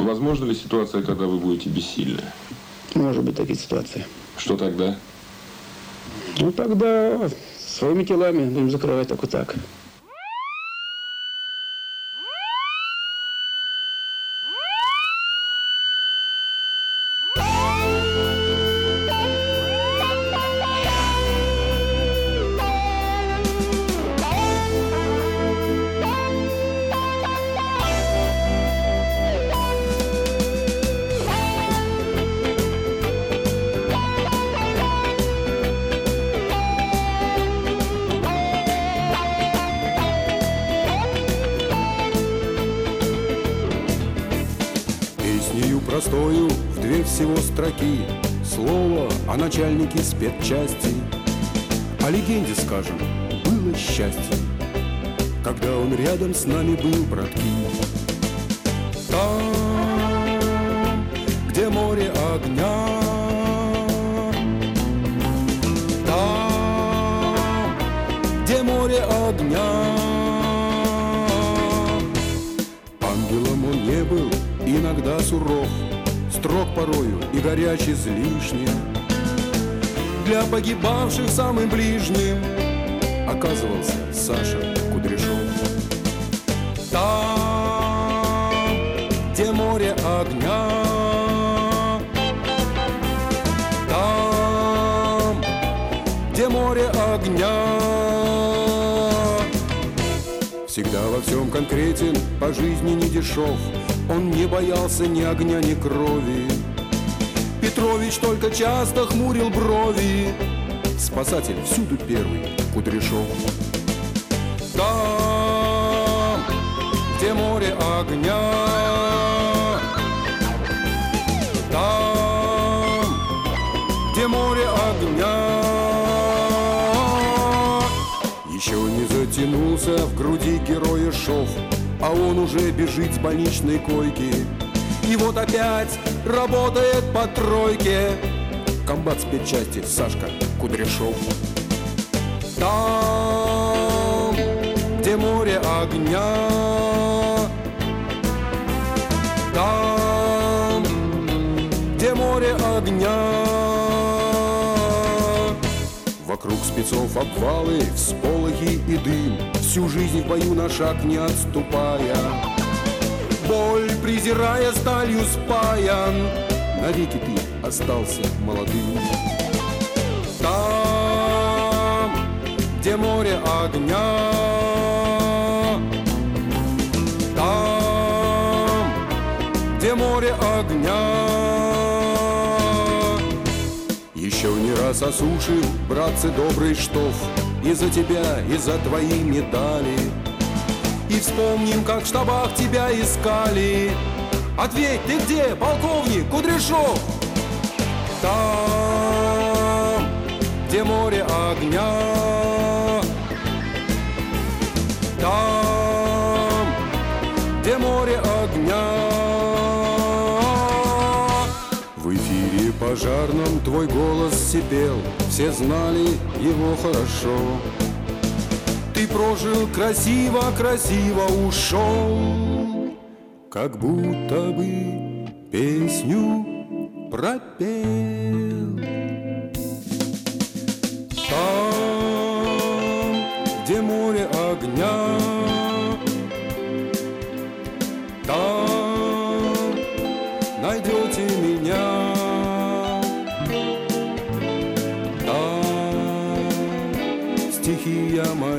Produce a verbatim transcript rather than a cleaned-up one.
Возможно ли ситуация, когда вы будете бессильны? Может быть, такие ситуации. Что тогда? Ну, тогда своими телами будем закрывать так вот так. Песнею простою в две всего строки, слово о начальнике спецчасти. О легенде, скажем, было счастье, когда он рядом с нами был, братки. Там, где море огня, там, где море огня. Ангелом он не был, иногда суров, строг порою и горяч излишне. Для погибавших самым ближним оказывался Саша Кудряшов. Там, где море огня, там, где море огня. Всегда во всем конкретен, по жизни не дешев. Он не боялся ни огня, ни крови. Петрович только часто хмурил брови. Спасатель всюду первый, Кудряшов. Там, где море огня, там, где море огня. Еще не затянулся в груди героя шов, а он уже бежит с больничной койки. И вот опять работает по тройке комбат спецчасти Сашка Кудряшов. Там, где море огня, там, где море огня. Вокруг спецов обвалы, всполохи и дым, всю жизнь в бою на шаг не отступая. Боль, презирая, сталью спаян, навеки ты остался молодым. Там, где море огня, там, где море огня. Еще не раз осушим, братцы, добрый штоф, и за тебя, и за твои медали. И вспомним, как в штабах тебя искали. Ответь, ты где, полковник Кудряшов? Там, где море огня, там, где море огня. В эфире пожарном твой голос сипел, все знали его хорошо. Ты прожил красиво, красиво ушел, как будто бы песню пропел. Там, где море огня, там найдете меня. Там стихия моя